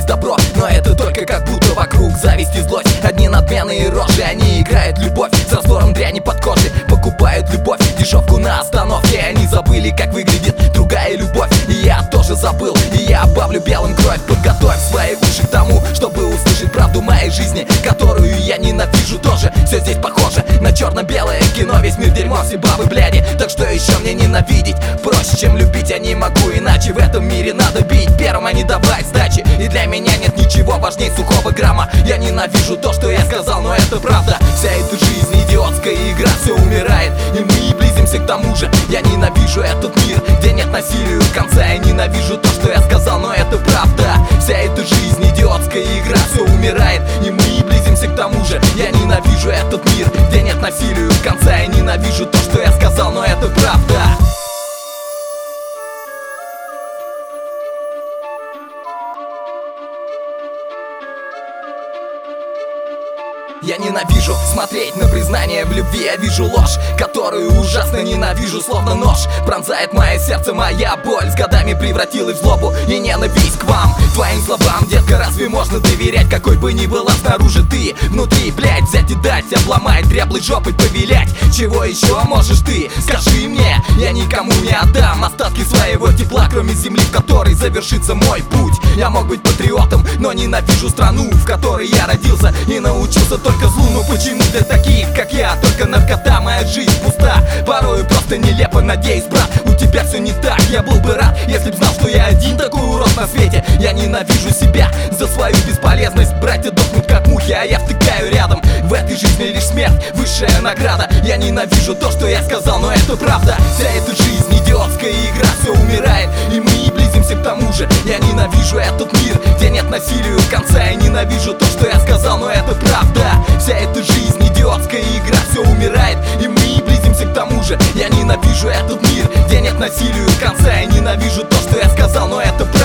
добро, но это только как будто вокруг зависть и злость. Одни надменные рожи, они играют любовь с раствором дряни под кожей. Покупают любовь, дешевку на остановке. Они забыли, как выглядит другая любовь. И я тоже забыл, и я обавлю белым кровь. Подготовь свои уши к тому, чтобы услышать правду моей жизни, которую я ненавижу тоже. Все здесь похоже на черно-белое кино. Весь мир дерьмо, все бабы бляди. Так что еще мне ненавидеть? Проще, чем любить, я не могу иначе. В этом мире надо бить первым, а не давать сдачи. И для меня нет ничего важнее сухого грамма. Я ненавижу то, что я сказал, но это правда. Вся эта жизнь идиотская игра, все умирает, и мы близимся к тому же. Я ненавижу этот мир, где нет насилию конца. Я ненавижу то, что я сказал, но это правда. Вся эта жизнь идиотская игра, все умирает, и мы близимся к тому же. Я ненавижу этот мир, где нет насилию конца. Я ненавижу то, что я сказал, но это правда. Я ненавижу смотреть на признание в любви. Я вижу ложь, которую ужасно ненавижу. Словно нож пронзает мое сердце, моя боль с годами превратилась в злобу и ненависть к вам, твоим словам. Детка, разве можно доверять, какой бы ни была снаружи ты? Внутри, блять, взять и дать, обломать, дряблой жопой повилять. Чего еще можешь ты? Скажи мне, я никому не отдам остатки своего тепла, кроме земли, в которой завершится мой путь. Я мог быть патриотом, но ненавижу страну, в которой я родился и научился только злу. Но почему для таких, как я, только наркота? Моя жизнь пуста, порою просто нелепо. Надеюсь, брат, у тебя все не так. Я был бы рад, если б знал, что я один такой урод на свете. Я ненавижу себя за свою бесполезность. Братья дохнут как мухи, а я втыкаю рядом. В этой жизни лишь смерть, высшая награда. Я ненавижу то, что я сказал, но это правда. Вся эта жизнь идиотская игра, все умирает, и мы близимся к тому же. Я ненавижу этот мир, где нет насилию конца. Я ненавижу то, что я сказал, но это правда. Вся эта жизнь идиотская игра, все умирает, и мы близимся к тому же. Я ненавижу этот мир, где нет насилию конца. Я ненавижу то, что я сказал, но это правда.